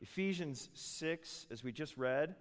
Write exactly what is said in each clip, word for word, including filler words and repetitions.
Ephesians six, as we just read,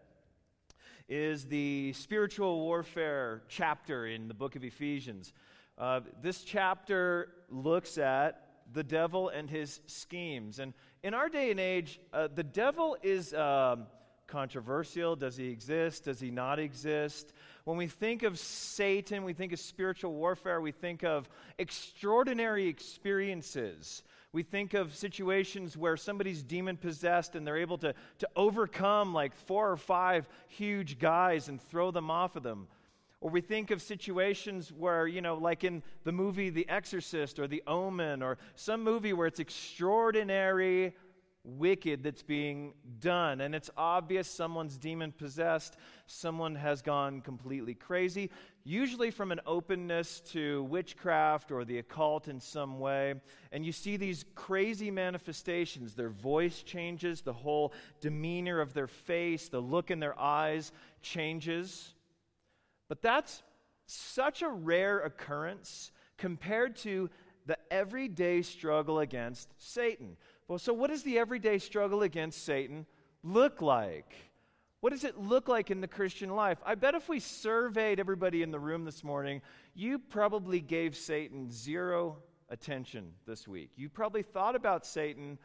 is the spiritual warfare chapter in the book of Ephesians. Uh, this chapter looks at the devil and his schemes. And in our day and age, uh, the devil is um, controversial. Does he exist? Does he not exist? When we think of Satan, we think of spiritual warfare, we think of extraordinary experiences. We think of situations where somebody's demon-possessed and they're able to, to overcome like four or five huge guys and throw them off of them. Or we think of situations where, you know, like in the movie The Exorcist or The Omen or some movie where it's extraordinary wicked that's being done. And it's obvious someone's demon-possessed, someone has gone completely crazy, usually from an openness to witchcraft or the occult in some way. And you see these crazy manifestations. Their voice changes, the whole demeanor of their face, the look in their eyes changes. But that's such a rare occurrence compared to the everyday struggle against Satan. Well, so what does the everyday struggle against Satan look like? What does it look like in the Christian life? I bet if we surveyed everybody in the room this morning, you probably gave Satan zero attention this week. You probably thought about Satan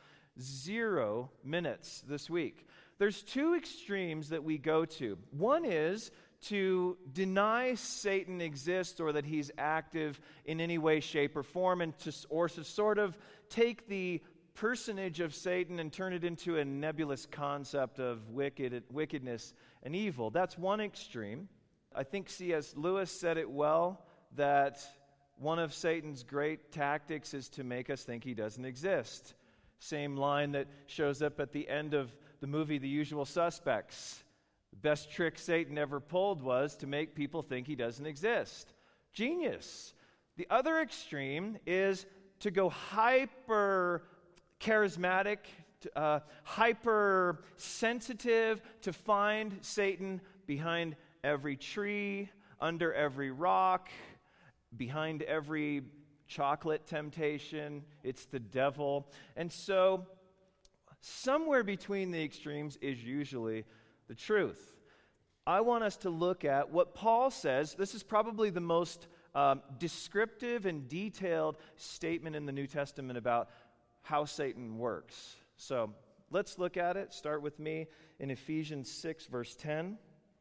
zero minutes this week. There's two extremes that we go to. One is to deny Satan exists or that he's active in any way, shape, or form, and to, or to sort of take the personage of Satan and turn it into a nebulous concept of wicked, wickedness and evil. That's one extreme. I think C S Lewis said it well, that one of Satan's great tactics is to make us think he doesn't exist. Same line that shows up at the end of the movie The Usual Suspects. The best trick Satan ever pulled was to make people think he doesn't exist. Genius. The other extreme is to go hyper charismatic, uh, hyper sensitive, to find Satan behind every tree, under every rock, behind every chocolate temptation. It's the devil. And so somewhere between the extremes is usually the truth. I want us to look at what Paul says. This is probably the most um, descriptive and detailed statement in the New Testament about how Satan works. So let's look at it. Start with me in Ephesians six, verse ten.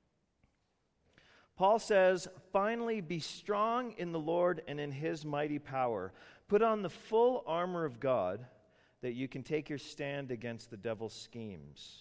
Paul says, "Finally, be strong in the Lord and in his mighty power. Put on the full armor of God, that you can take your stand against the devil's schemes."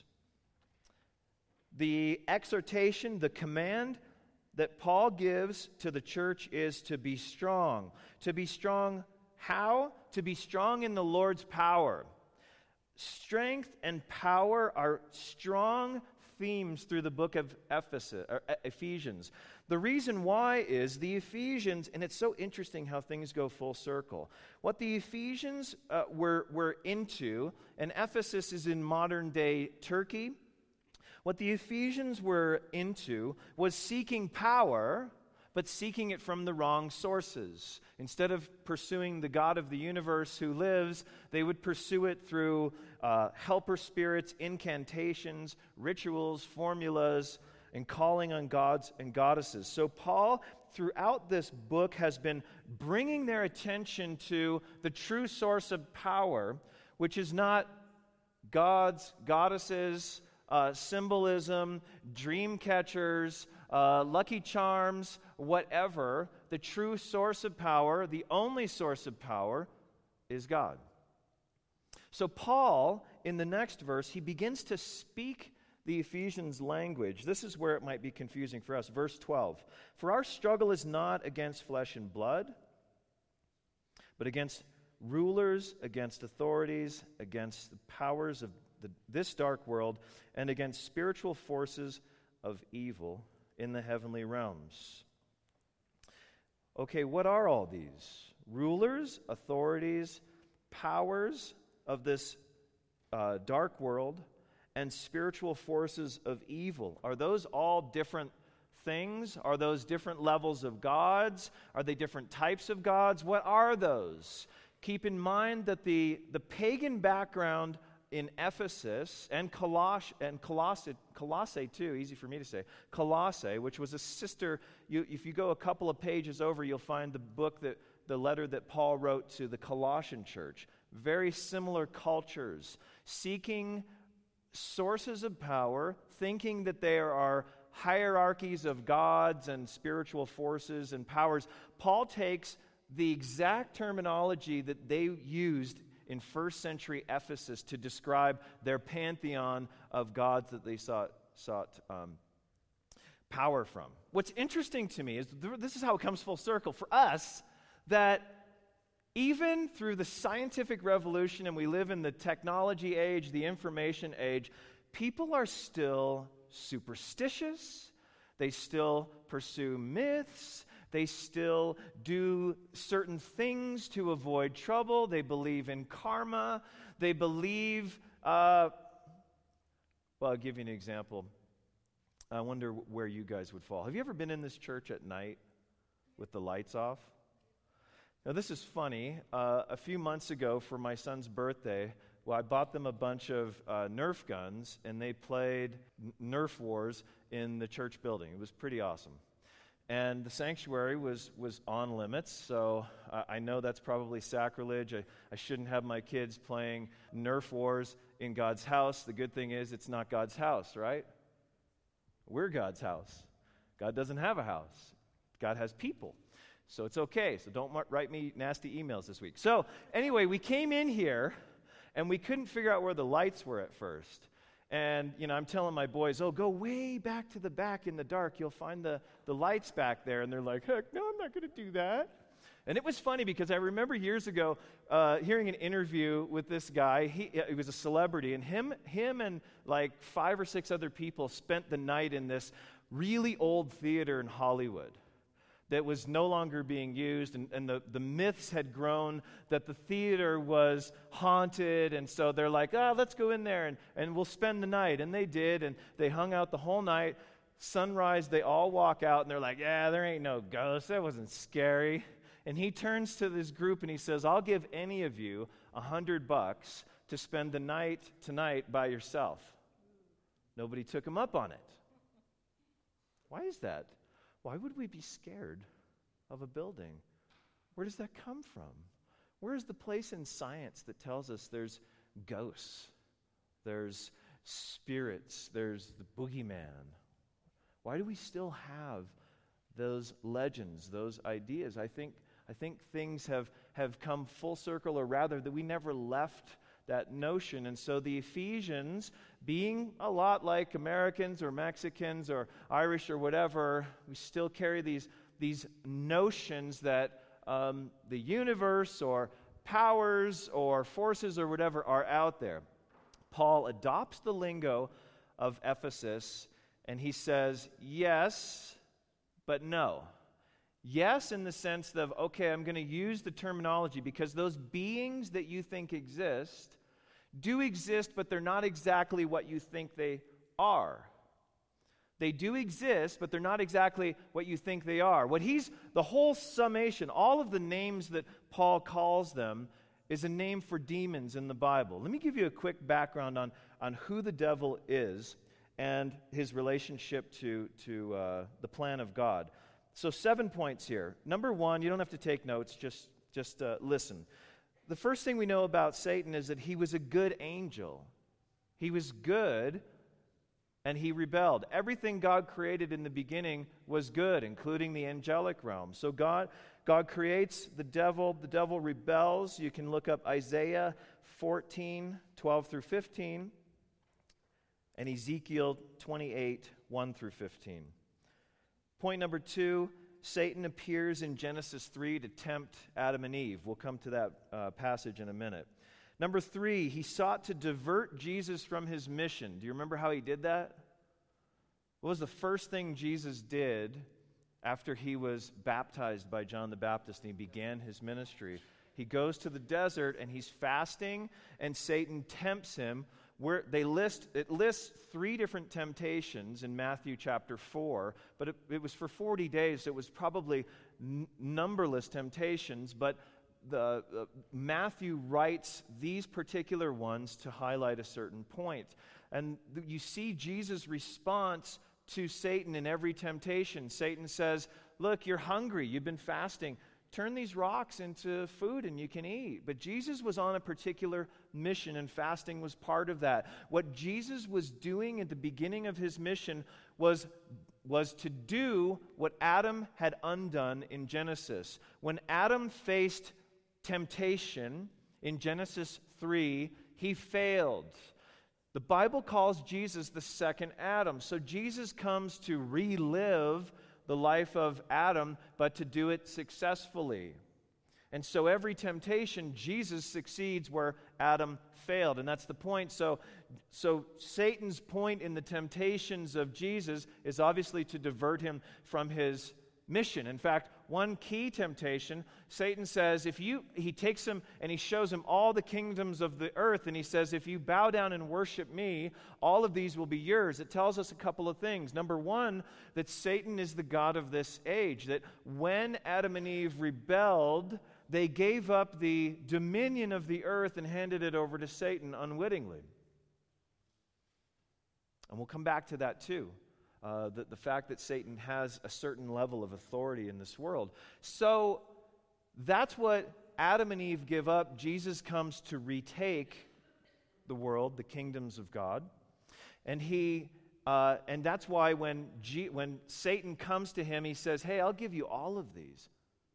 The exhortation, the command that Paul gives to the church is to be strong. To be strong how? To be strong in the Lord's power. Strength and power are strong themes through the book of Ephesus, or Ephesians. The reason why is the Ephesians, and it's so interesting how things go full circle. What the Ephesians uh, were, were into, and Ephesus is in modern-day Turkey, what the Ephesians were into was seeking power, but seeking it from the wrong sources. Instead of pursuing the God of the universe who lives, they would pursue it through uh, helper spirits, incantations, rituals, formulas, and calling on gods and goddesses. So Paul, throughout this book, has been bringing their attention to the true source of power, which is not gods, goddesses, uh, symbolism, dream catchers, uh, lucky charms, whatever. The true source of power, the only source of power, is God. So Paul, in the next verse, he begins to speak the Ephesians language. This is where it might be confusing for us. Verse twelve. "For our struggle is not against flesh and blood, but against rulers, against authorities, against the powers of the, this dark world, and against spiritual forces of evil in the heavenly realms." Okay, what are all these? Rulers, authorities, powers of this uh, dark world, and spiritual forces of evil. Are those all different things? Are those different levels of gods? Are they different types of gods? What are those? Keep in mind that the, the pagan background in Ephesus and Coloss and Colossae, Colossae too, easy for me to say, Colossae, which was a sister. You, if you go a couple of pages over, you'll find the book that the letter that Paul wrote to the Colossian church. Very similar cultures, seeking sources of power, thinking that there are hierarchies of gods and spiritual forces and powers. Paul takes the exact terminology that they used in first century Ephesus to describe their pantheon of gods that they sought, sought um, power from. What's interesting to me is th- this is how it comes full circle for us, that even through the scientific revolution, and we live in the technology age, the information age, people are still superstitious. They still pursue myths. They still do certain things to avoid trouble. They believe in karma. They believe, uh, well, I'll give you an example. I wonder where you guys would fall. Have you ever been in this church at night with the lights off? Now, this is funny. Uh, a few months ago for my son's birthday, well, I bought them a bunch of uh, Nerf guns, and they played Nerf Wars in the church building. It was pretty awesome. And the sanctuary was, was on limits, so uh, I know that's probably sacrilege. I, I shouldn't have my kids playing Nerf Wars in God's house. The good thing is it's not God's house, right? We're God's house. God doesn't have a house. God has people. So it's okay. So don't write me nasty emails this week. So anyway, we came in here, and we couldn't figure out where the lights were at first. And, you know, I'm telling my boys, oh, go way back to the back in the dark. You'll find the, the lights back there. And they're like, heck, no, I'm not going to do that. And it was funny because I remember years ago uh, hearing an interview with this guy. He, he was a celebrity. And him, him and like five or six other people spent the night in this really old theater in Hollywood that was no longer being used, and, and the, the myths had grown that the theater was haunted, and so they're like, oh, let's go in there, and, and we'll spend the night. And they did, and they hung out the whole night. Sunrise, they all walk out, and they're like, yeah, there ain't no ghost. That wasn't scary. And he turns to this group, and he says, I'll give any of you a hundred bucks to spend the night tonight by yourself. Nobody took him up on it. Why is that? Why would we be scared of a building? Where does that come from? Where is the place in science that tells us there's ghosts, there's spirits, there's the boogeyman? Why do we still have those legends, those ideas? I think I think things have, have come full circle, or rather that we never left that notion. And so the Ephesians, being a lot like Americans or Mexicans or Irish or whatever, we still carry these, these notions that um, the universe or powers or forces or whatever are out there. Paul adopts the lingo of Ephesus, and he says, yes, but no. Yes, in the sense of, okay, I'm going to use the terminology because those beings that you think exist do exist, but they're not exactly what you think they are. They do exist, but they're not exactly what you think they are. What he's, the whole summation, all of the names that Paul calls them is a name for demons in the Bible. Let me give you a quick background on, on who the devil is and his relationship to, to uh, the plan of God. So seven points here. Number one, you don't have to take notes, just, just uh, listen. The first thing we know about Satan is that he was a good angel. He was good, and he rebelled. Everything God created in the beginning was good, including the angelic realm. So God, God creates the devil. The devil rebels. You can look up Isaiah fourteen, twelve through fifteen, and Ezekiel twenty-eight, one through fifteen. Point number two, Satan appears in Genesis three to tempt Adam and Eve. We'll come to that uh, passage in a minute. Number three, he sought to divert Jesus from his mission. Do you remember how he did that? What was the first thing Jesus did after he was baptized by John the Baptist and he began his ministry? He goes to the desert and he's fasting, and Satan tempts him. Where they list it lists three different temptations in Matthew chapter four, but it, it was for forty days. So it was probably n- numberless temptations. But the uh, Matthew writes these particular ones to highlight a certain point. And th- you see Jesus' response to Satan in every temptation. Satan says, look, you're hungry, you've been fasting. Turn these rocks into food and you can eat. But Jesus was on a particular mission, and fasting was part of that. What Jesus was doing at the beginning of his mission was, was to do what Adam had undone in Genesis. When Adam faced temptation in Genesis three, he failed. The Bible calls Jesus the second Adam. So Jesus comes to relive the life of Adam, but to do it successfully. And so every temptation, Jesus succeeds where Adam failed. And that's the point. So, so Satan's point in the temptations of Jesus is obviously to divert him from his mission. In fact, one key temptation, Satan says, if you, he takes him and he shows him all the kingdoms of the earth, and he says, if you bow down and worship me, all of these will be yours. It tells us a couple of things. Number one, that Satan is the god of this age, that when Adam and Eve rebelled, they gave up the dominion of the earth and handed it over to Satan unwittingly. And we'll come back to that too. Uh, the, the fact that Satan has a certain level of authority in this world. So that's what Adam and Eve give up. Jesus comes to retake the world, the kingdoms of God. And he, uh, and that's why when, G, when Satan comes to him, he says, hey, I'll give you all of these.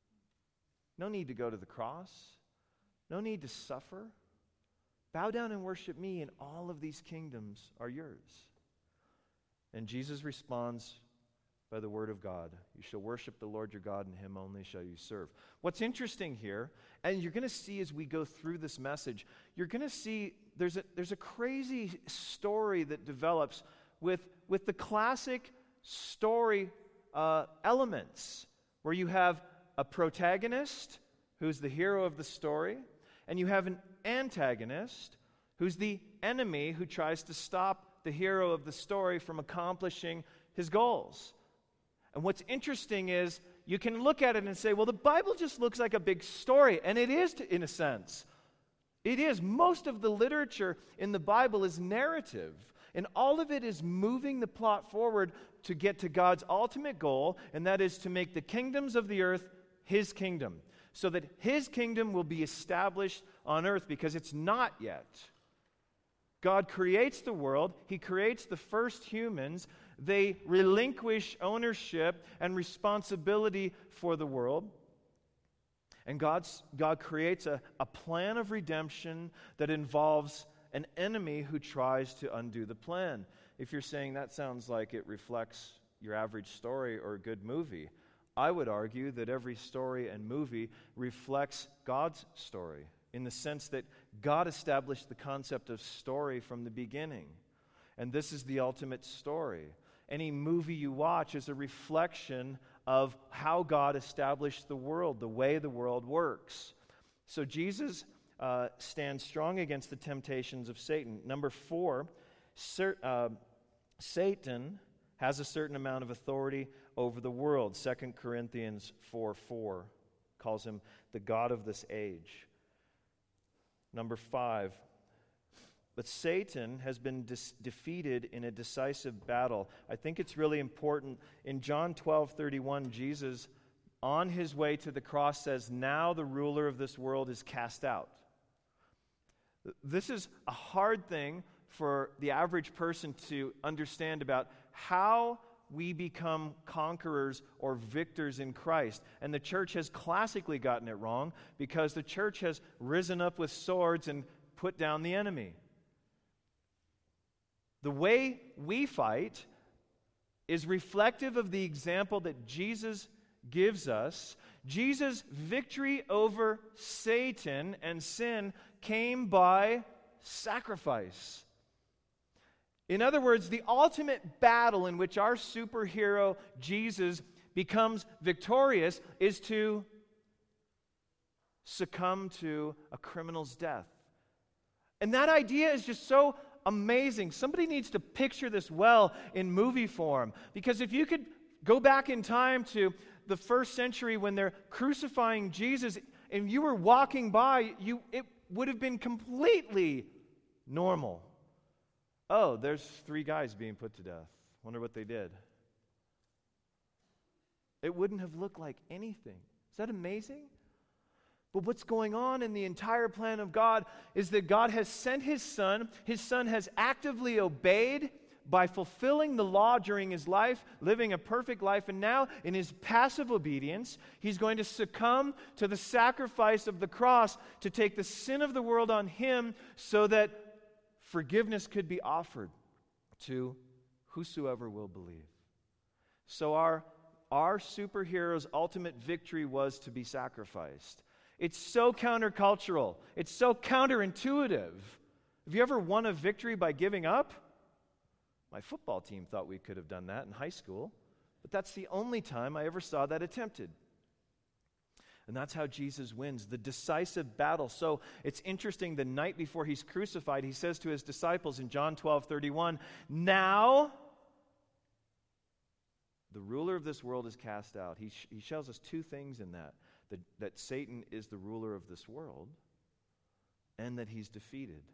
No need to go to the cross. No need to suffer. Bow down and worship me, and all of these kingdoms are yours. And Jesus responds by the word of God. You shall worship the Lord your God, and him only shall you serve. What's interesting here, and you're going to see as we go through this message, you're going to see there's a, there's a crazy story that develops with, with the classic story uh, elements, where you have a protagonist who's the hero of the story, and you have an antagonist who's the enemy who tries to stop the hero of the story from accomplishing his goals. And what's interesting is you can look at it and say, well, the Bible just looks like a big story. And it is, to, in a sense. It is. Most of the literature in the Bible is narrative. And all of it is moving the plot forward to get to God's ultimate goal, and that is to make the kingdoms of the earth his kingdom, so that his kingdom will be established on earth, because it's not yet. God creates the world. He creates the first humans. They relinquish ownership and responsibility for the world. And God's, God creates a, a plan of redemption that involves an enemy who tries to undo the plan. If you're saying that sounds like it reflects your average story or a good movie, I would argue that every story and movie reflects God's story, in the sense that God established the concept of story from the beginning. And this is the ultimate story. Any movie you watch is a reflection of how God established the world, the way the world works. So Jesus uh, stands strong against the temptations of Satan. Number four, cer- uh, Satan has a certain amount of authority over the world. Second Corinthians four four calls him the god of this age. Number five, but Satan has been dis- defeated in a decisive battle. I think it's really important. In John twelve thirty-one, Jesus, on his way to the cross, says, now the ruler of this world is cast out. This is a hard thing for the average person to understand about how we become conquerors or victors in Christ. And the church has classically gotten it wrong, because the church has risen up with swords and put down the enemy. The way we fight is reflective of the example that Jesus gives us. Jesus' victory over Satan and sin came by sacrifice. In other words, the ultimate battle in which our superhero Jesus becomes victorious is to succumb to a criminal's death. And that idea is just so amazing. Somebody needs to picture this well in movie form. Because if you could go back in time to the first century when they're crucifying Jesus, and you were walking by, you it would have been completely normal. Oh, there's three guys being put to death. Wonder what they did. It wouldn't have looked like anything. Is that amazing? But what's going on in the entire plan of God is that God has sent His Son. His Son has actively obeyed by fulfilling the law during His life, living a perfect life, and now in His passive obedience, He's going to succumb to the sacrifice of the cross to take the sin of the world on Him so that forgiveness could be offered to whosoever will believe. So our, our superhero's ultimate victory was to be sacrificed. It's so countercultural. It's so counterintuitive. Have you ever won a victory by giving up? My football team thought we could have done that in high school, but that's the only time I ever saw that attempted. And that's how Jesus wins the decisive battle. So it's interesting, the night before He's crucified, He says to His disciples in John twelve thirty-one, "Now the ruler of this world is cast out." He, sh- he shows us two things in that, that, that Satan is the ruler of this world and that he's defeated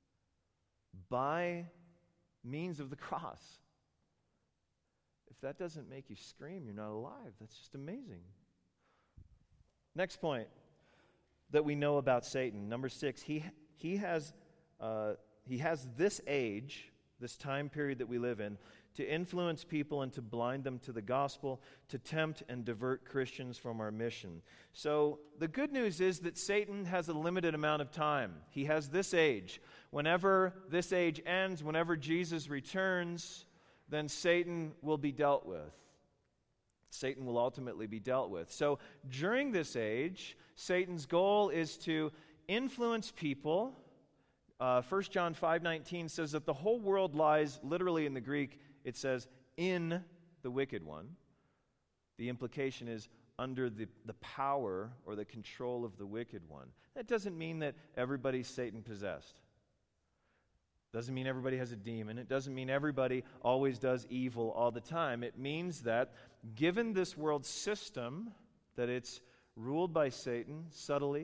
by means of the cross. If that doesn't make you scream, you're not alive. That's just amazing. Next point that we know about Satan, number six, he he has uh, he has this age, this time period that we live in, to influence people and to blind them to the gospel, to tempt and divert Christians from our mission. So the good news is that Satan has a limited amount of time. He has this age. Whenever this age ends, whenever Jesus returns, then Satan will be dealt with. Satan will ultimately be dealt with. So during this age, Satan's goal is to influence people. Uh, First John five nineteen says that the whole world lies, literally in the Greek, it says, in the wicked one. The implication is under the, the power or the control of the wicked one. That doesn't mean that everybody's Satan-possessed. Doesn't mean everybody has a demon. It doesn't mean everybody always does evil all the time. It means that given this world system, that it's ruled by Satan subtly,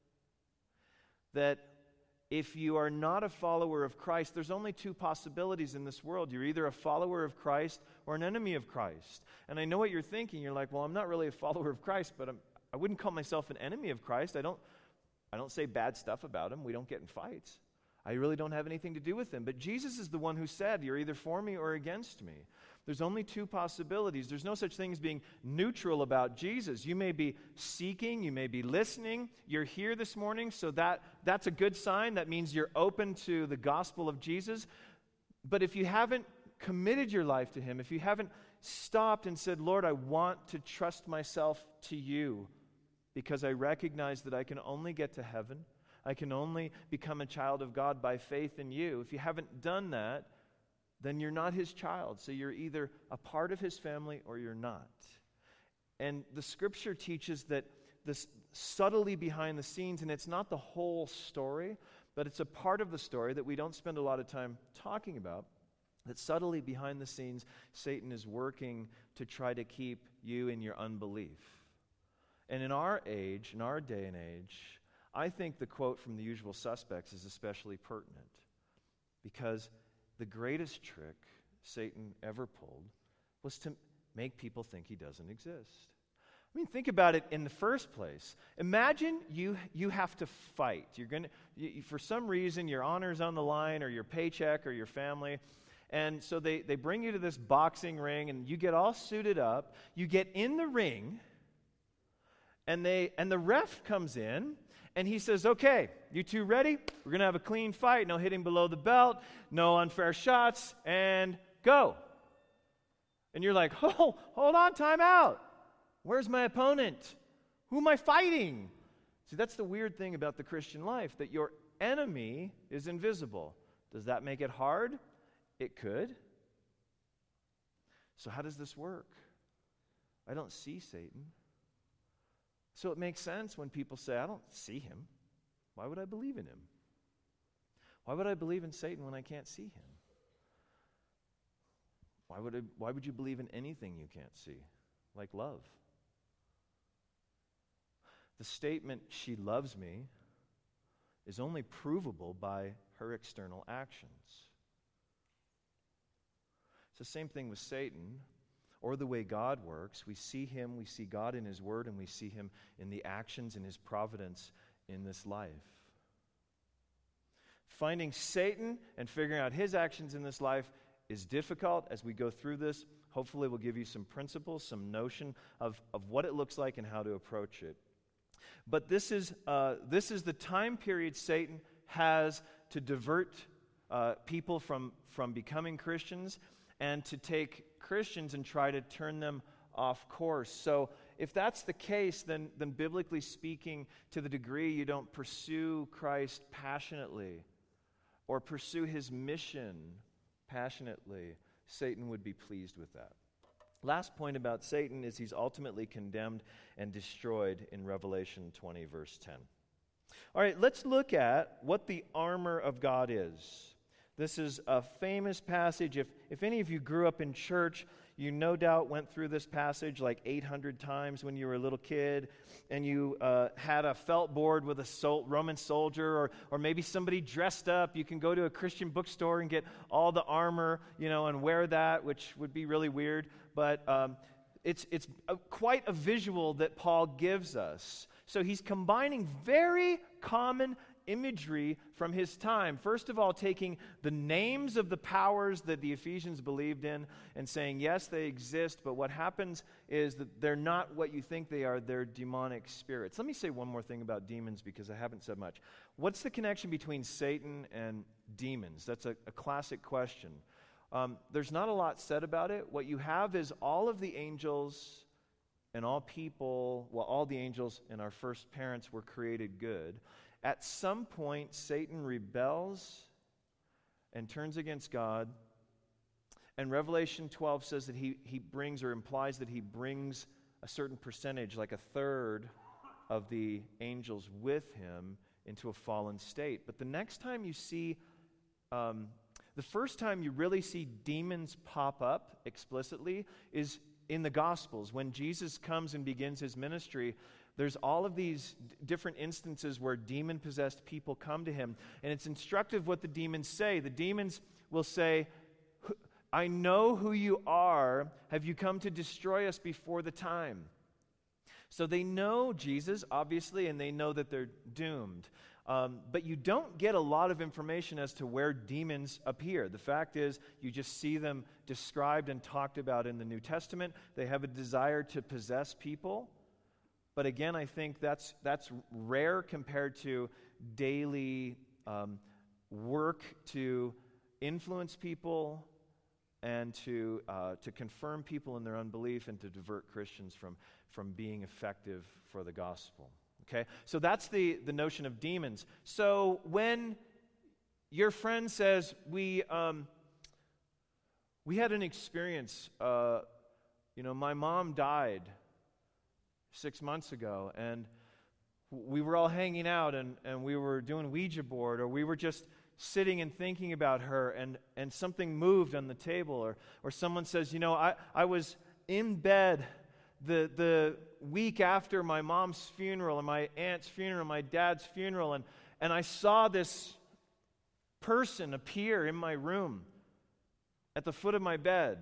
that if you are not a follower of Christ, there's only two possibilities in this world. You're either a follower of Christ or an enemy of Christ. And I know what you're thinking. You're like, well, I'm not really a follower of Christ, but I'm, I wouldn't call myself an enemy of Christ. I don't, I don't say bad stuff about him. We don't get in fights. I really don't have anything to do with him. But Jesus is the one who said, you're either for me or against me. There's only two possibilities. There's no such thing as being neutral about Jesus. You may be seeking, you may be listening. You're here this morning, so that, that's a good sign. That means you're open to the gospel of Jesus. But if you haven't committed your life to him, if you haven't stopped and said, Lord, I want to trust myself to you because I recognize that I can only get to heaven, I can only become a child of God by faith in you. If you haven't done that, then you're not his child. So you're either a part of his family or you're not. And the scripture teaches that this subtly behind the scenes, and it's not the whole story, but it's a part of the story that we don't spend a lot of time talking about, that subtly behind the scenes, Satan is working to try to keep you in your unbelief. And in our age, in our day and age, I think the quote from The Usual Suspects is especially pertinent because the greatest trick Satan ever pulled was to make people think he doesn't exist. I mean, think about it in the first place. Imagine you you have to fight. You're gonna you, for some reason your honor's on the line, or your paycheck, or your family, and so they they bring you to this boxing ring, and you get all suited up. You get in the ring, and they and the ref comes in. And he says, okay, you two ready? We're going to have a clean fight. No hitting below the belt. No unfair shots. And go. And you're like, oh, hold on, time out. Where's my opponent? Who am I fighting? See, that's the weird thing about the Christian life, that your enemy is invisible. Does that make it hard? It could. So how does this work? I don't see Satan. So it makes sense when people say, I don't see him. Why would I believe in him? Why would I believe in Satan when I can't see him? Why would I, why would you believe in anything you can't see, like love? the statement, "she loves me," is only provable by her external actions. It's the same thing with Satan, or the way God works. We see him, we see God in his word, and we see him in the actions and his providence in this life. Finding Satan and figuring out his actions in this life is difficult. As we go through this, hopefully we'll give you some principles, some notion of, of what it looks like and how to approach it. But this is, uh, this is the time period Satan has to divert uh, people from, from becoming Christians and to take Christians and try to turn them off course. So if that's the case, then, then biblically speaking, to the degree you don't pursue Christ passionately or pursue his mission passionately, Satan would be pleased with that. Last point about Satan is he's ultimately condemned and destroyed in Revelation twenty, verse ten. All right, let's look at what the armor of God is. This is a famous passage. If, if any of you grew up in church, you no doubt went through this passage like eight hundred times when you were a little kid, and you uh, had a felt board with a sol- Roman soldier, or or maybe somebody dressed up. You can go to a Christian bookstore and get all the armor, you know, and wear that, which would be really weird. But um, it's it's a, quite a visual that Paul gives us. So he's combining very common imagery from his time. First of all, taking the names of the powers that the Ephesians believed in and saying, yes, they exist, but what happens is that they're not what you think they are. They're demonic spirits. Let me say one more thing about demons because I haven't said much. What's the connection between Satan and demons? That's a, a classic question. Um, there's not a lot said about it. What you have is all of the angels and all people, well, all the angels and our first parents were created good. At some point, Satan rebels and turns against God. And Revelation twelve says that he, he brings, or implies that he brings a certain percentage, like a third of the angels with him into a fallen state. But the next time you see, um, the first time you really see demons pop up explicitly is in the Gospels. When Jesus comes and begins his ministry, there's all of these d- different instances where demon-possessed people come to him. And it's instructive what the demons say. The demons will say, "I know who you are. Have you come to destroy us before the time?" So they know Jesus, obviously, and they know that they're doomed. Um, but you don't get a lot of information as to where demons appear. The fact is, you just see them described and talked about in the New Testament. They have a desire to possess people. But again, I think that's that's rare compared to daily um, work to influence people and to uh, to confirm people in their unbelief and to divert Christians from, from being effective for the gospel. Okay, so that's the, the notion of demons. So when your friend says, we um, we had an experience, uh, you know, my mom died six months ago, and we were all hanging out, and, and we were doing Ouija board, or we were just sitting and thinking about her, and, and something moved on the table, or or someone says, you know, I, I was in bed the the week after my mom's funeral and my aunt's funeral, my dad's funeral, and, and I saw this person appear in my room at the foot of my bed.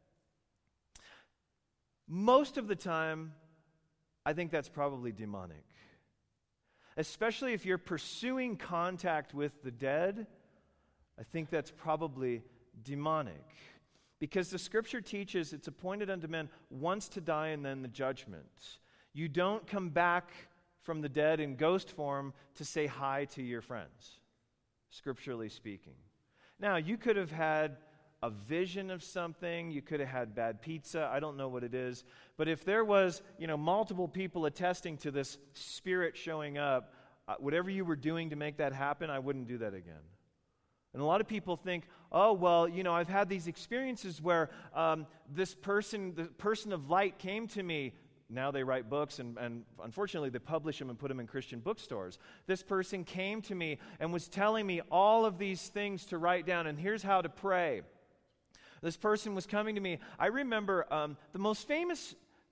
Most of the time, I think that's probably demonic. Especially if you're pursuing contact with the dead, I think that's probably demonic. Because the Scripture teaches it's appointed unto men once to die and then the judgment. You don't come back from the dead in ghost form to say hi to your friends, scripturally speaking. Now, you could have had a vision of something, you could have had bad pizza, I don't know what it is, but if there was, you know, multiple people attesting to this spirit showing up, uh, whatever you were doing to make that happen, I wouldn't do that again. And a lot of people think, oh, well, you know, I've had these experiences where um, this person, the person of light came to me. Now they write books, and, and unfortunately they publish them and put them in Christian bookstores. This person came to me and was telling me all of these things to write down, and here's how to pray. This person was coming to me. I remember um, the most famous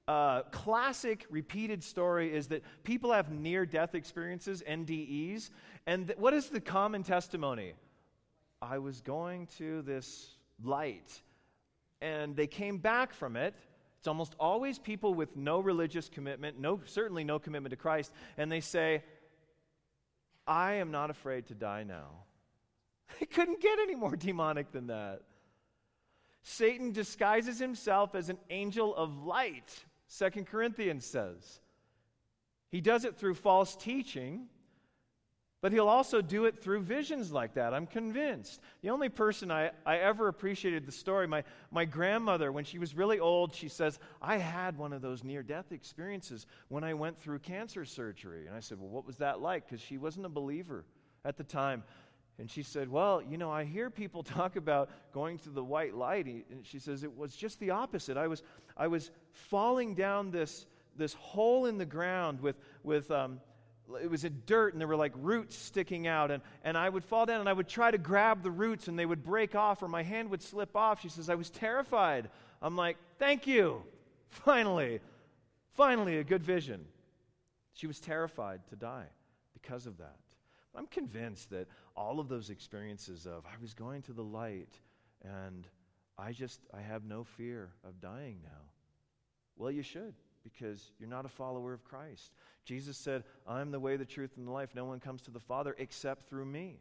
uh, classic repeated story is that people have near-death experiences, N D Es, and th- what is the common testimony? I was going to this light, and they came back from it. It's almost always people with no religious commitment, no, certainly no commitment to Christ, and they say, I am not afraid to die now. It couldn't get any more demonic than that. Satan disguises himself as an angel of light, Second Corinthians says. He does it through false teaching, but he'll also do it through visions like that, I'm convinced. The only person I, I ever appreciated the story, my, my grandmother, when she was really old, she says, I had one of those near-death experiences when I went through cancer surgery. And I said, well, what was that like? Because she wasn't a believer at the time. And she said, well, you know, I hear people talk about going to the white light. And she says, it was just the opposite. I was I was falling down this, this hole in the ground with, with um, it was a dirt, and there were like roots sticking out. And, and I would fall down, and I would try to grab the roots, and they would break off, or my hand would slip off. She says, I was terrified. I'm like, thank you. Finally. Finally, a good vision. She was terrified to die because of that. I'm convinced that all of those experiences of, I was going to the light, and I just, I have no fear of dying now. Well, you should, because you're not a follower of Christ. Jesus said, I'm the way, the truth, and the life. No one comes to the Father except through me.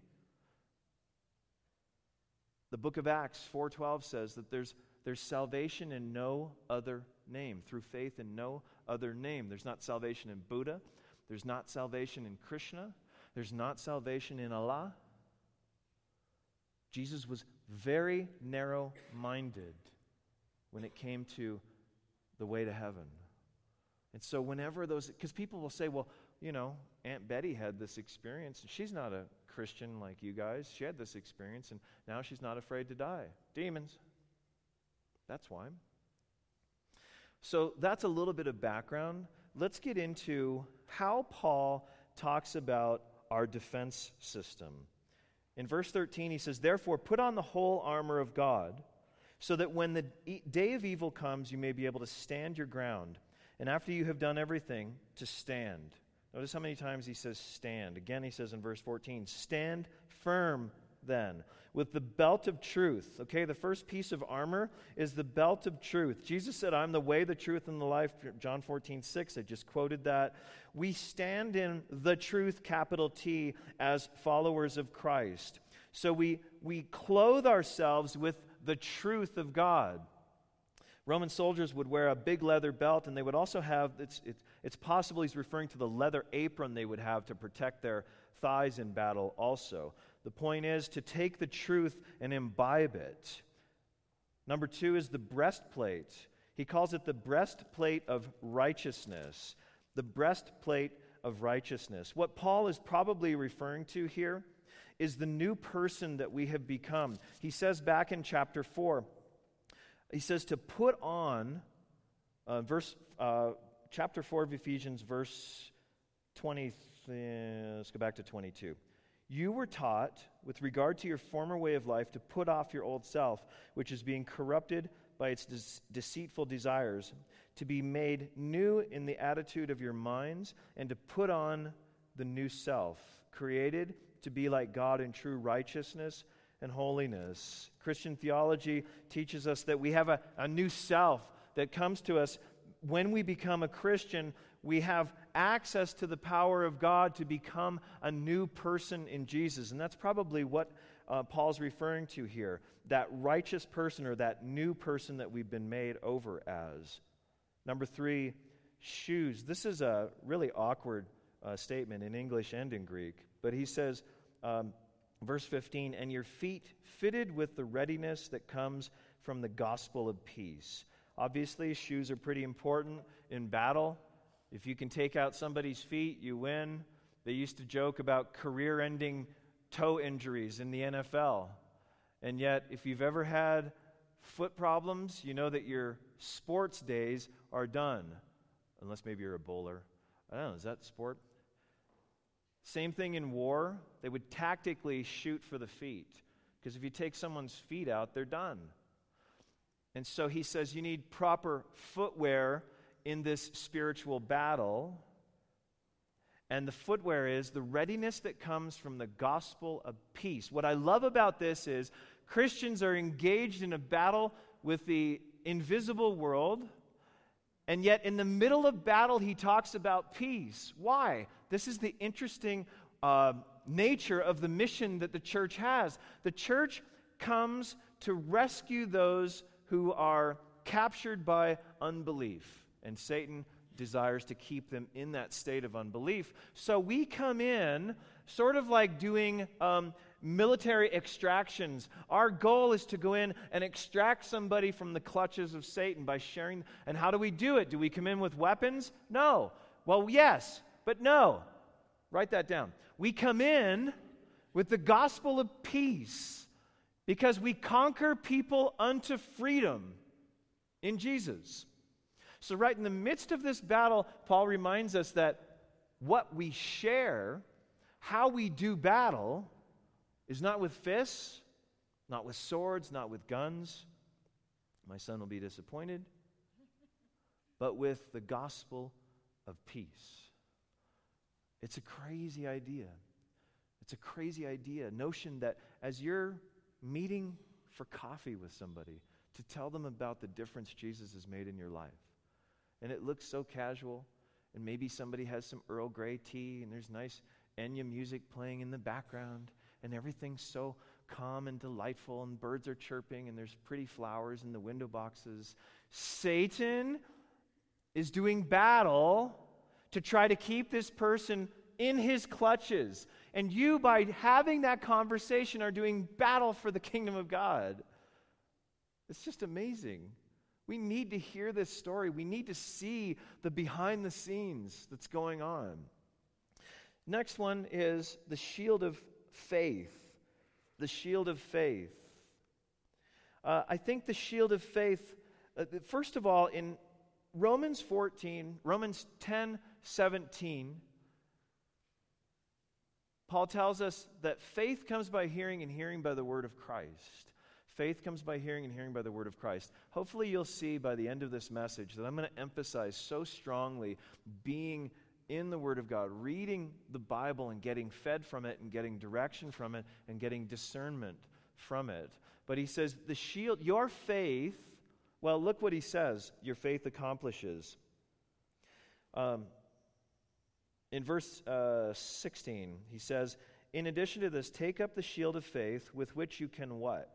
The book of Acts four twelve says that there's, there's salvation in no other name, through faith in no other name. There's not salvation in Buddha. There's not salvation in Krishna. There's not salvation in Allah. Jesus was very narrow-minded when it came to the way to heaven. And so whenever those, because people will say, well, you know, Aunt Betty had this experience, and she's not a Christian like you guys. She had this experience, and now she's not afraid to die. Demons. That's why. So that's a little bit of background. Let's get into how Paul talks about our defense system. In verse thirteen, he says, therefore, put on the whole armor of God, so that when the e- day of evil comes, you may be able to stand your ground. And after you have done everything, to stand. Notice how many times he says stand. Again, he says in verse fourteen, stand firm then, with the belt of truth. Okay, the first piece of armor is the belt of truth. Jesus said, I'm the way, the truth, and the life. John fourteen six, I just quoted that. We stand in the truth, capital T, as followers of Christ. So we, we clothe ourselves with the truth of God. Roman soldiers would wear a big leather belt, and they would also have, it's, it's, it's possible he's referring to the leather apron they would have to protect their thighs in battle also. The point is to take the truth and imbibe it. Number two is the breastplate. He calls it the breastplate of righteousness. The breastplate of righteousness. What Paul is probably referring to here is the new person that we have become. He says back in chapter four, he says to put on, uh, verse, uh, chapter four of Ephesians, verse twenty, uh, let's go back to twenty-two. You were taught, with regard to your former way of life, to put off your old self, which is being corrupted by its de- deceitful desires, to be made new in the attitude of your minds, and to put on the new self, created to be like God in true righteousness and holiness. Christian theology teaches us that we have a, a new self that comes to us. When we become a Christian, we have access to the power of God to become a new person in Jesus. And that's probably what uh, Paul's referring to here, that righteous person or that new person that we've been made over as. Number three, shoes. This is a really awkward uh, statement in English and in Greek, but he says, um, verse fifteen, and your feet fitted with the readiness that comes from the gospel of peace. Obviously, shoes are pretty important in battle. If you can take out somebody's feet, you win. They used to joke about career-ending toe injuries in the N F L. And yet, if you've ever had foot problems, you know that your sports days are done. Unless maybe you're a bowler. I don't know, is that sport? Same thing in war. They would tactically shoot for the feet. Because if you take someone's feet out, they're done. And so he says you need proper footwear in this spiritual battle. And the footwear is the readiness that comes from the gospel of peace. What I love about this is Christians are engaged in a battle with the invisible world, and yet in the middle of battle, he talks about peace. Why? This is the interesting uh, nature of the mission that the church has. The church comes to rescue those who are captured by unbelief, and Satan desires to keep them in that state of unbelief. So we come in sort of like doing um, military extractions. Our goal is to go in and extract somebody from the clutches of Satan by sharing. And how do we do it? Do we come in with weapons? No. Well, yes, but no. Write that down. We come in with the gospel of peace because we conquer people unto freedom in Jesus. So right in the midst of this battle, Paul reminds us that what we share, how we do battle, is not with fists, not with swords, not with guns. My son will be disappointed. But with the gospel of peace. It's a crazy idea. It's a crazy idea. Notion that as you're meeting for coffee with somebody, to tell them about the difference Jesus has made in your life. And it looks so casual, and maybe somebody has some Earl Grey tea, and there's nice Enya music playing in the background, and everything's so calm and delightful, and birds are chirping, and there's pretty flowers in the window boxes. Satan is doing battle to try to keep this person in his clutches. And you, by having that conversation, are doing battle for the kingdom of God. It's just amazing. We need to hear this story. We need to see the behind the scenes that's going on. Next one is the shield of faith. The shield of faith. Uh, I think the shield of faith, uh, first of all, in Romans fourteen, Romans ten, seventeen, Paul tells us that faith comes by hearing and hearing by the word of Christ. Faith comes by hearing and hearing by the word of Christ. Hopefully you'll see by the end of this message that I'm going to emphasize so strongly being in the Word of God, reading the Bible and getting fed from it and getting direction from it and getting discernment from it. But he says, the shield, your faith, well, look what he says, your faith accomplishes. Um, in verse uh, sixteen, he says, in addition to this, take up the shield of faith with which you can what?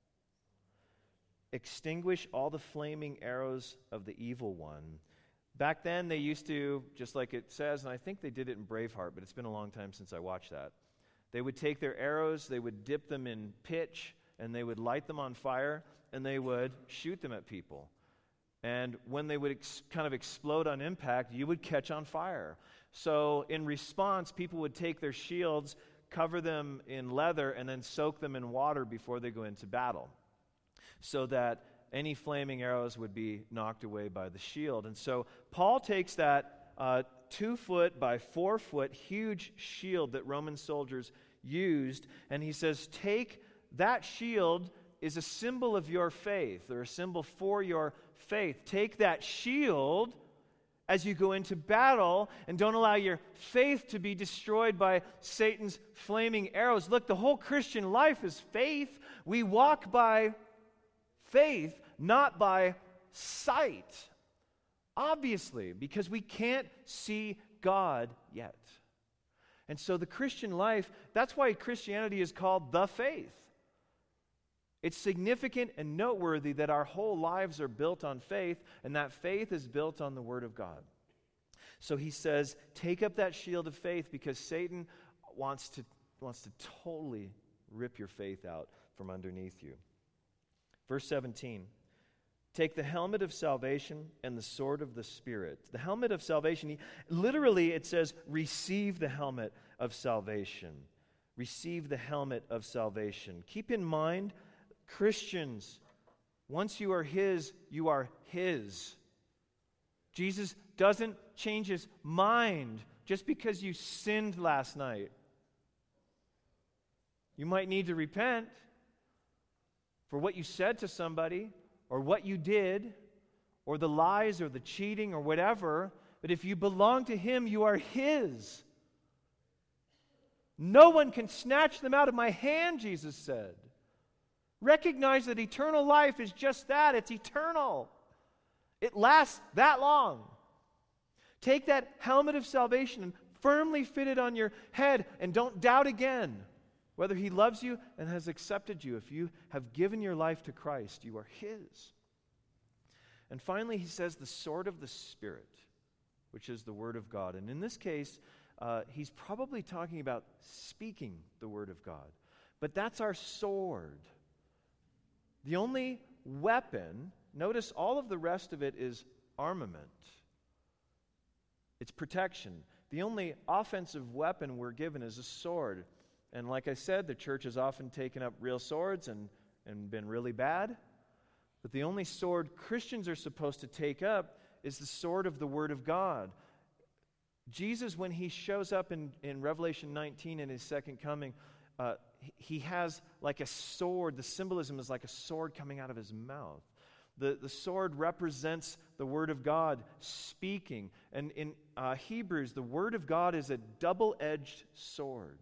Extinguish all the flaming arrows of the evil one. Back then, they used to, just like it says, and I think they did it in Braveheart, but it's been a long time since I watched that. They would take their arrows, they would dip them in pitch, and they would light them on fire, and they would shoot them at people. And when they would ex- kind of explode on impact, you would catch on fire. So in response, people would take their shields, cover them in leather, and then soak them in water before they go into battle, so that any flaming arrows would be knocked away by the shield. And so Paul takes that uh, two foot by four foot huge shield that Roman soldiers used, and he says, take that shield is a symbol of your faith, or a symbol for your faith. Take that shield as you go into battle, and don't allow your faith to be destroyed by Satan's flaming arrows. Look, the whole Christian life is faith. We walk by faith, not by sight. Obviously, because we can't see God yet. And so the Christian life, that's why Christianity is called the faith. It's significant and noteworthy that our whole lives are built on faith, and that faith is built on the Word of God. So he says, take up that shield of faith, because Satan wants to, wants to totally rip your faith out from underneath you. Verse seventeen, take the helmet of salvation and the sword of the Spirit. The helmet of salvation, he, literally it says, receive the helmet of salvation. Receive the helmet of salvation. Keep in mind, Christians, once you are His, you are His. Jesus doesn't change His mind just because you sinned last night. You might need to repent for what you said to somebody, or what you did, or the lies or the cheating or whatever, but if you belong to Him, you are His. No one can snatch them out of my hand, Jesus said. Recognize that eternal life is just that. It's eternal. It lasts that long. Take that helmet of salvation and firmly fit it on your head, and don't doubt again whether He loves you and has accepted you. If you have given your life to Christ, you are His. And finally, He says the sword of the Spirit, which is the Word of God. And in this case, uh, He's probably talking about speaking the Word of God. But that's our sword. The only weapon, notice all of the rest of it is armament. It's protection. The only offensive weapon we're given is a sword. And like I said, the church has often taken up real swords and, and been really bad. But the only sword Christians are supposed to take up is the sword of the Word of God. Jesus, when He shows up in, in Revelation nineteen in His second coming, uh, He has like a sword. The symbolism is like a sword coming out of His mouth. The, the sword represents the Word of God speaking. And in uh, Hebrews, the Word of God is a double-edged sword.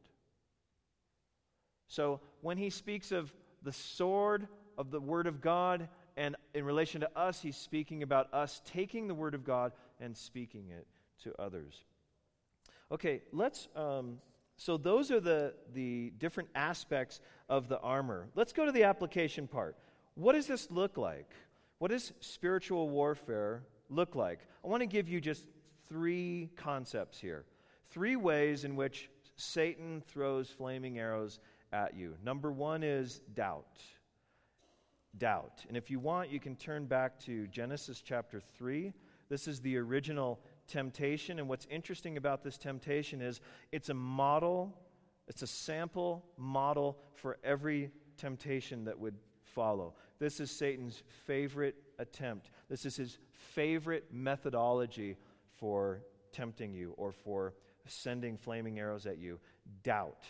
So when He speaks of the sword of the Word of God, and in relation to us, He's speaking about us taking the Word of God and speaking it to others. Okay, let's... Um, so those are the, the different aspects of the armor. Let's go to the application part. What does this look like? What does spiritual warfare look like? I want to give you just three concepts here. Three ways in which Satan throws flaming arrows at you. Number one is doubt. Doubt. And if you want, you can turn back to Genesis chapter three. This is the original temptation. And what's interesting about this temptation is it's a model, it's a sample model for every temptation that would follow. This is Satan's favorite attempt. This is his favorite methodology for tempting you or for sending flaming arrows at you. Doubt.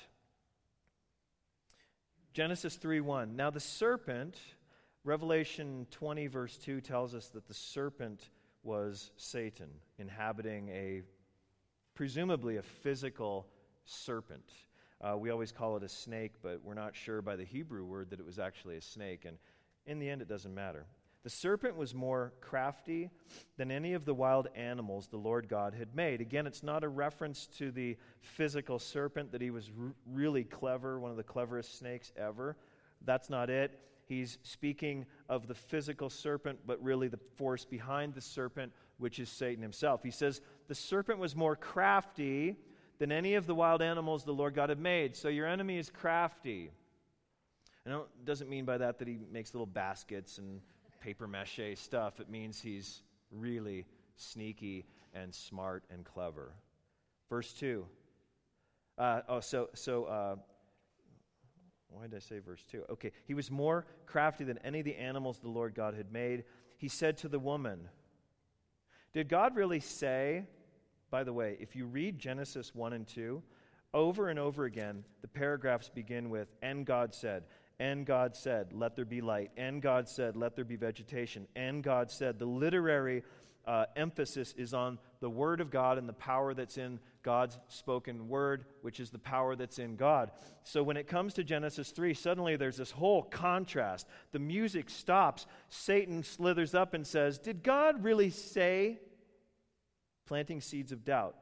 Genesis three one. Now the serpent, Revelation twenty verse two tells us that the serpent was Satan, inhabiting a, presumably a physical serpent. Uh, we always call it a snake, but we're not sure by the Hebrew word that it was actually a snake, and in the end it doesn't matter. The serpent was more crafty than any of the wild animals the Lord God had made. Again, it's not a reference to the physical serpent, that he was r- really clever, one of the cleverest snakes ever. That's not it. He's speaking of the physical serpent, but really the force behind the serpent, which is Satan himself. He says, the serpent was more crafty than any of the wild animals the Lord God had made. So your enemy is crafty. And it doesn't mean by that that he makes little baskets and paper mache stuff. It means he's really sneaky and smart and clever. Verse two. Uh, oh, so... so uh, Why did I say verse two? Okay, he was more crafty than any of the animals the Lord God had made. He said to the woman, did God really say, by the way, if you read Genesis one and two, over and over again, the paragraphs begin with, and God said, and God said, let there be light, and God said, let there be vegetation, and God said. The literary uh, emphasis is on the Word of God and the power that's in God's spoken word, which is the power that's in God. So when it comes to Genesis three, suddenly there's this whole contrast. The music stops. Satan slithers up and says, did God really say? Planting seeds of doubt.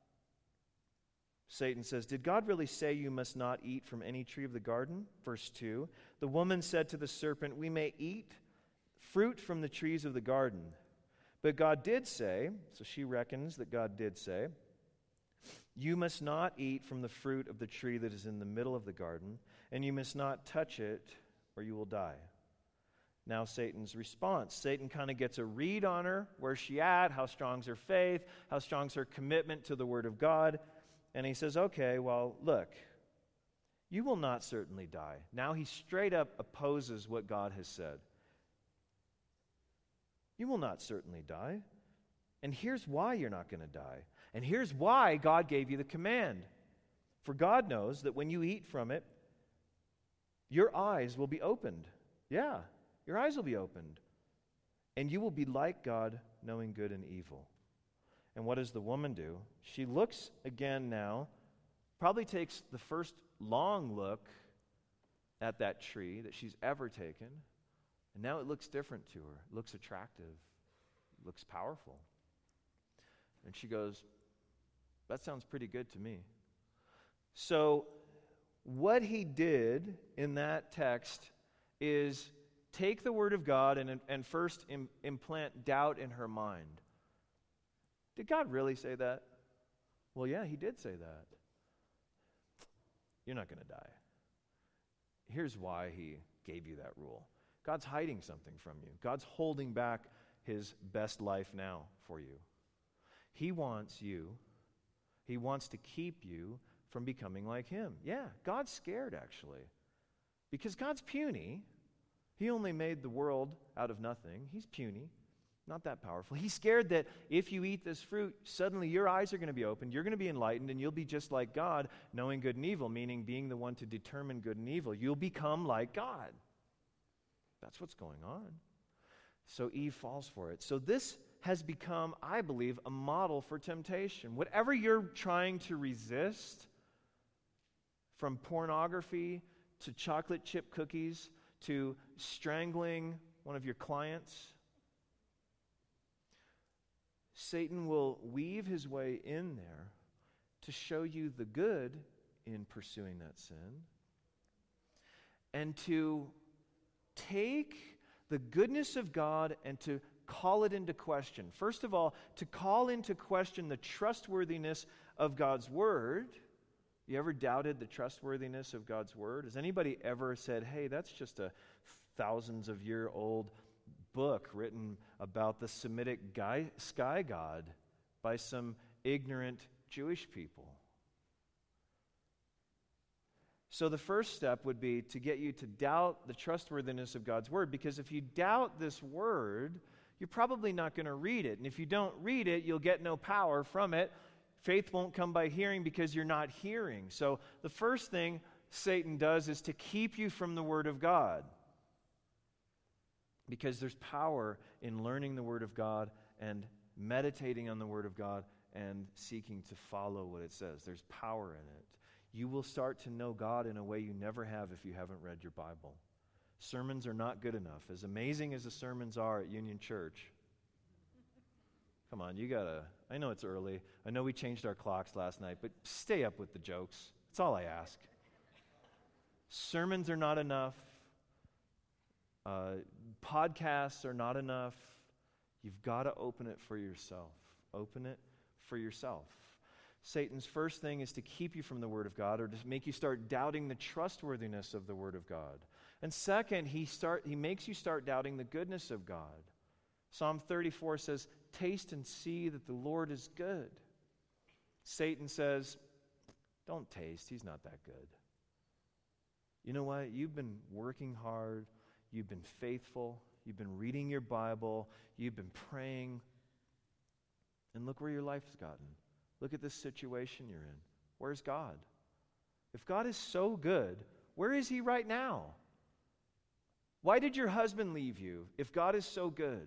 Satan says, did God really say you must not eat from any tree of the garden? Verse two, the woman said to the serpent, we may eat fruit from the trees of the garden. But God did say, so she reckons that God did say, you must not eat from the fruit of the tree that is in the middle of the garden, and you must not touch it, or you will die. Now Satan's response. Satan kind of gets a read on her. Where's she at? How strong's her faith? How strong's her commitment to the Word of God? And he says, okay, well, look, you will not certainly die. Now he straight up opposes what God has said. You will not certainly die. And here's why you're not going to die. And here's why God gave you the command. For God knows that when you eat from it, your eyes will be opened. Yeah, your eyes will be opened. and you will be like God, knowing good and evil. And what does the woman do? She looks again now, probably takes the first long look at that tree that she's ever taken, and now it looks different to her. It looks attractive. It looks powerful. And she goes, that sounds pretty good to me. So what he did in that text is take the Word of God and, and first im- implant doubt in her mind. Did God really say that? Well, yeah, he did say that. You're not going to die. Here's why he gave you that rule. God's hiding something from you. God's holding back his best life now for you. He wants you, he wants to keep you from becoming like him. Yeah, God's scared actually. Because God's puny. He only made the world out of nothing. He's puny, not that powerful. He's scared that if you eat this fruit, suddenly your eyes are going to be opened, you're going to be enlightened, and you'll be just like God, knowing good and evil, meaning being the one to determine good and evil. You'll become like God. That's what's going on. So Eve falls for it. So this has become, I believe, a model for temptation. Whatever you're trying to resist, from pornography to chocolate chip cookies to strangling one of your clients, Satan will weave his way in there to show you the good in pursuing that sin and to take the goodness of God and to call it into question. First of all, to call into question the trustworthiness of God's Word. You ever doubted the trustworthiness of God's Word? Has anybody ever said, hey, that's just a thousands of year old book written about the Semitic guy, sky god by some ignorant Jewish people? So the first step would be to get you to doubt the trustworthiness of God's Word, because if you doubt this Word, you're probably not going to read it. And if you don't read it, you'll get no power from it. Faith won't come by hearing because you're not hearing. So the first thing Satan does is to keep you from the Word of God, because there's power in learning the Word of God and meditating on the Word of God and seeking to follow what it says. There's power in it. You will start to know God in a way you never have if you haven't read your Bible. Sermons are not good enough. As amazing as the sermons are at Union Church, come on, you gotta, I know it's early. I know we changed our clocks last night, but stay up with the jokes. That's all I ask. Sermons are not enough. Uh, podcasts are not enough. You've got to open it for yourself. Open it for yourself. Satan's first thing is to keep you from the Word of God, or to make you start doubting the trustworthiness of the Word of God. And second, he start he makes you start doubting the goodness of God. Psalm thirty-four says, taste and see that the Lord is good. Satan says, don't taste, he's not that good. You know what? You've been working hard, you've been faithful, you've been reading your Bible, you've been praying, and look where your life's gotten. Look at this situation you're in. Where's God? If God is so good, where is he right now? Why did your husband leave you if God is so good?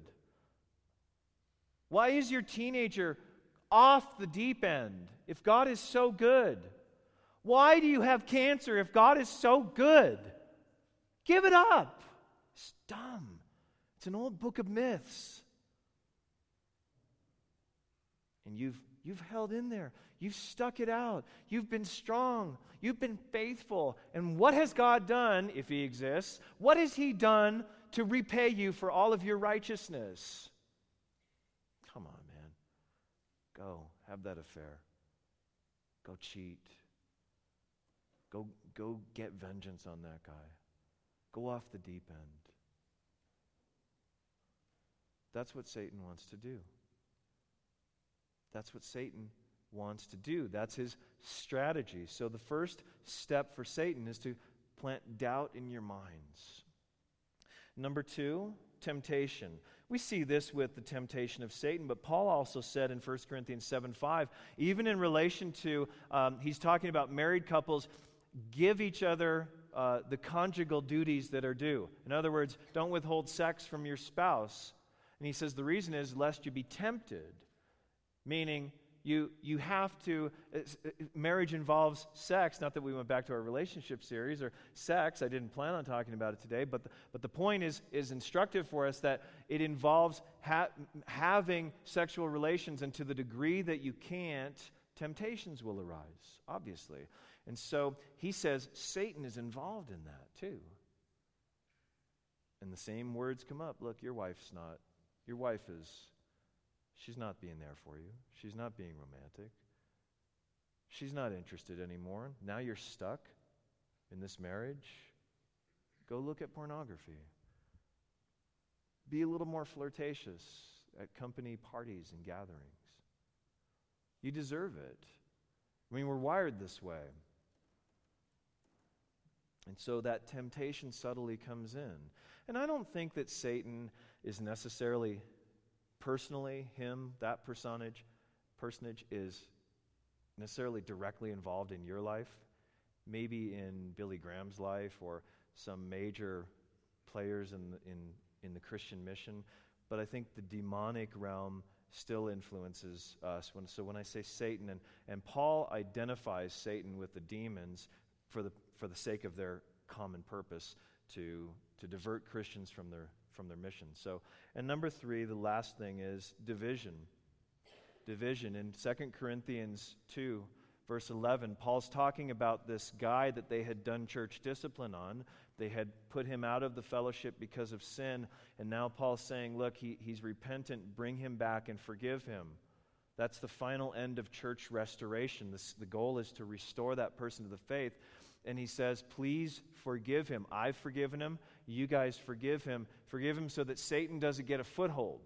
Why is your teenager off the deep end if God is so good? Why do you have cancer if God is so good? Give it up. It's dumb. It's an old book of myths. And you've You've held in there. You've stuck it out. You've been strong. You've been faithful. And what has God done, if he exists? What has he done to repay you for all of your righteousness? Come on, man. Go. Have that affair. Go cheat. Go, go get vengeance on that guy. Go off the deep end. That's what Satan wants to do. That's what Satan wants to do. That's his strategy. So the first step for Satan is to plant doubt in your minds. Number two, temptation. We see this with the temptation of Satan, but Paul also said in First Corinthians seven five, even in relation to, um, he's talking about married couples, give each other uh, the conjugal duties that are due. In other words, don't withhold sex from your spouse. And he says the reason is lest you be tempted, meaning you you have to, marriage involves sex, not that we went back to our relationship series, or sex, I didn't plan on talking about it today, but the, but the point is is instructive for us that it involves ha- having sexual relations, and to the degree that you can't, temptations will arise, obviously. And so he says Satan is involved in that too. And the same words come up. Look, your wife's not, your wife is, she's not being there for you. She's not being romantic. She's not interested anymore. Now you're stuck in this marriage. Go look at pornography. Be a little more flirtatious at company parties and gatherings. You deserve it. I mean, we're wired this way. And so that temptation subtly comes in. And I don't think that Satan is necessarily, personally, him, that personage, personage is necessarily directly involved in your life. Maybe in Billy Graham's life or some major players in the, in, in the Christian mission. But I think the demonic realm still influences us. When, so when I say Satan, and, and Paul identifies Satan with the demons for the for the sake of their common purpose, to to divert Christians from their from their mission. So, and number three, the last thing is division. Division. In Second Corinthians two, verse eleven, Paul's talking about this guy that they had done church discipline on. They had put him out of the fellowship because of sin, and now Paul's saying, look, he, he's repentant, bring him back and forgive him. That's the final end of church restoration. This, the goal is to restore that person to the faith. And he says, please forgive him. I've forgiven him. You guys forgive him. Forgive him so that Satan doesn't get a foothold.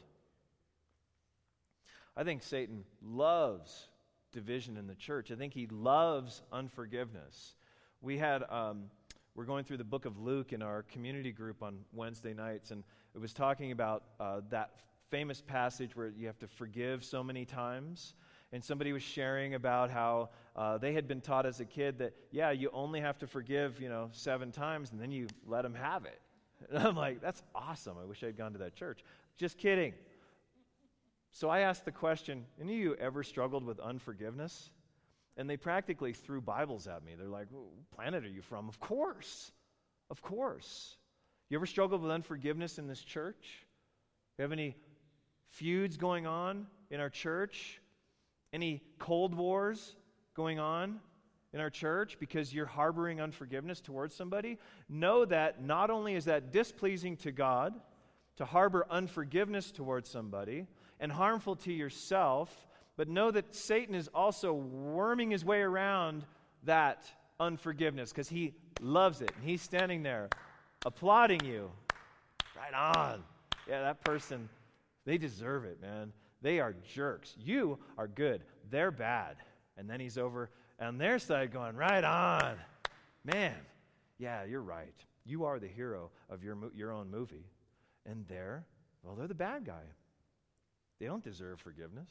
I think Satan loves division in the church. I think he loves unforgiveness. We had, um, we're going through the book of Luke in our community group on Wednesday nights, and it was talking about uh, that famous passage where you have to forgive so many times. And somebody was sharing about how uh, they had been taught as a kid that, yeah, you only have to forgive, you know, seven times, and then you let them have it. And I'm like, that's awesome. I wish I had gone to that church. Just kidding. So I asked the question, any of you ever struggled with unforgiveness? And they practically threw Bibles at me. They're like, what planet are you from? Of course. Of course. You ever struggled with unforgiveness in this church? You have any feuds going on in our church? Any cold wars going on in our church because you're harboring unforgiveness towards somebody? Know that not only is that displeasing to God, to harbor unforgiveness towards somebody, and harmful to yourself, but know that Satan is also worming his way around that unforgiveness because he loves it. And he's standing there applauding you. Right on. Yeah, that person, they deserve it, man. They are jerks. You are good. They're bad. And then he's over on their side going, right on. Man, yeah, you're right. You are the hero of your mo- your own movie. And they're, well, they're the bad guy. They don't deserve forgiveness.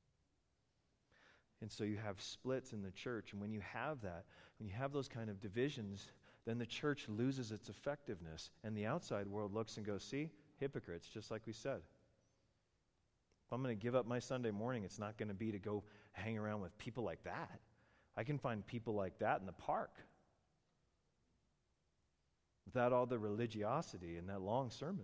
And so you have splits in the church. And when you have that, when you have those kind of divisions, then the church loses its effectiveness. And the outside world looks and goes, see, hypocrites, just like we said. If I'm going to give up my Sunday morning, it's not going to be to go hang around with people like that. I can find people like that in the park without all the religiosity and that long sermon.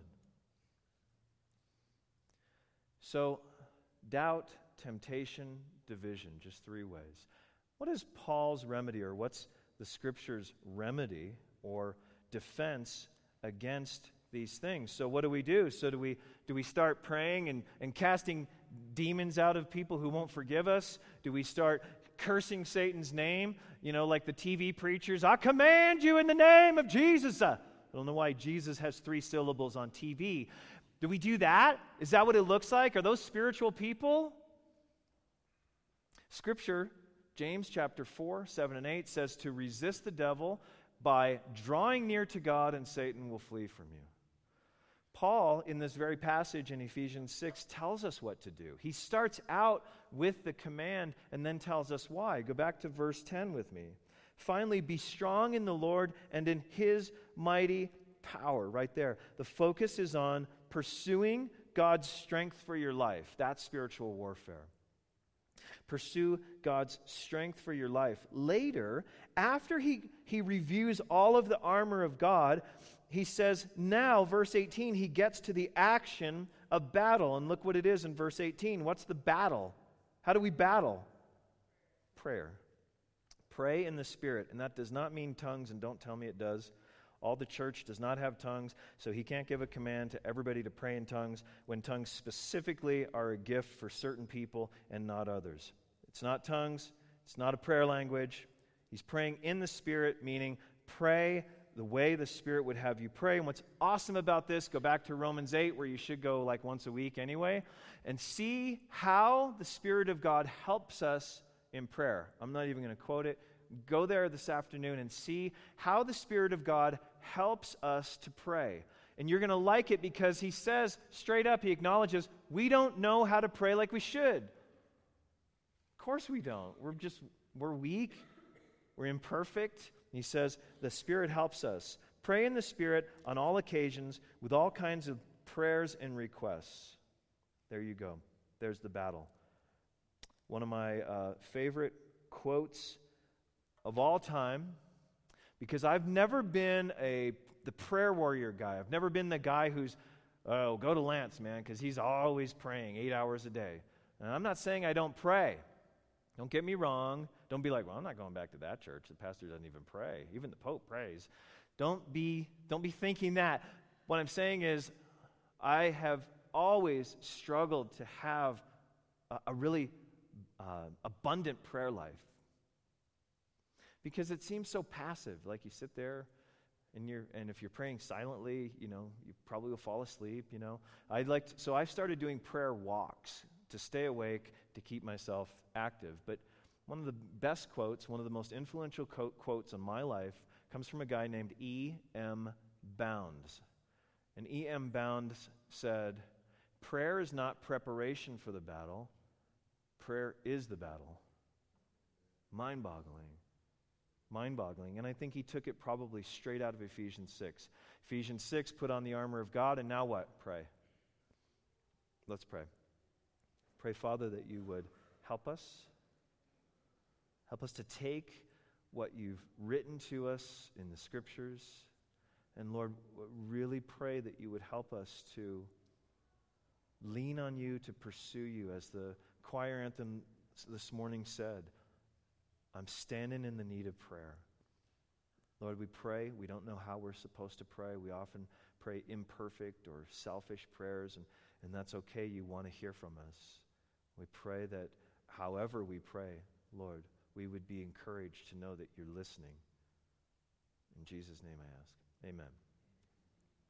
So, doubt, temptation, division, just three ways. What is Paul's remedy, or what's the Scripture's remedy or defense against these things? So what do we do? So do we do we start praying and, and casting demons out of people who won't forgive us? Do we start cursing Satan's name? You know, like the T V preachers, I command you in the name of Jesus. I don't know why Jesus has three syllables on T V. Do we do that? Is that what it looks like? Are those spiritual people? Scripture, James chapter four, seven and eight says to resist the devil by drawing near to God, and Satan will flee from you. Paul, in this very passage in Ephesians six, tells us what to do. He starts out with the command and then tells us why. Go back to verse ten with me. Finally, be strong in the Lord and in His mighty power. Right there. The focus is on pursuing God's strength for your life. That's spiritual warfare. Pursue God's strength for your life. Later, after he, he reviews all of the armor of God, he says, now, verse eighteen, he gets to the action of battle. And look what it is in verse eighteen. What's the battle? How do we battle? Prayer. Pray in the Spirit. And that does not mean tongues, and don't tell me it does. All the church does not have tongues, so he can't give a command to everybody to pray in tongues when tongues specifically are a gift for certain people and not others. It's not tongues. It's not a prayer language. He's praying in the Spirit, meaning pray the way the Spirit would have you pray. And what's awesome about this, go back to Romans eight, where you should go like once a week anyway, and see how the Spirit of God helps us in prayer. I'm not even going to quote it. Go there this afternoon and see how the Spirit of God helps us to pray. And you're going to like it because he says straight up, he acknowledges, we don't know how to pray like we should. Of course we don't. We're just, we're weak. We're imperfect. He says the Spirit helps us. Pray in the Spirit on all occasions with all kinds of prayers and requests. There you go. There's the battle. One of my uh, favorite quotes of all time, because I've never been a the prayer warrior guy. I've never been the guy who's, oh, go to Lance, man, because he's always praying eight hours a day. And I'm not saying I don't pray. Don't get me wrong. Don't be like, well, I'm not going back to that church. The pastor doesn't even pray. Even the Pope prays. Don't be, don't be thinking that. What I'm saying is, I have always struggled to have a, a really uh, abundant prayer life. Because it seems so passive. Like you sit there, and you're, and if you're praying silently, you know, you probably will fall asleep. You know, I'd like to, so I've started doing prayer walks to stay awake, to keep myself active. But one of the best quotes, one of the most influential co- quotes in my life, comes from a guy named E M Bounds. And E M Bounds said, "Prayer is not preparation for the battle. Prayer is the battle." Mind-boggling. Mind-boggling. And I think he took it probably straight out of Ephesians six. Ephesians six, put on the armor of God, and now what? Pray. Let's pray. Pray, Father, that you would help us. Help us to take what you've written to us in the Scriptures. And Lord, really pray that you would help us to lean on you, to pursue you. As the choir anthem this morning said, I'm standing in the need of prayer. Lord, we pray. We don't know how we're supposed to pray. We often pray imperfect or selfish prayers, and, and that's okay. You want to hear from us. We pray that however we pray, Lord, we would be encouraged to know that you're listening. In Jesus' name I ask. Amen.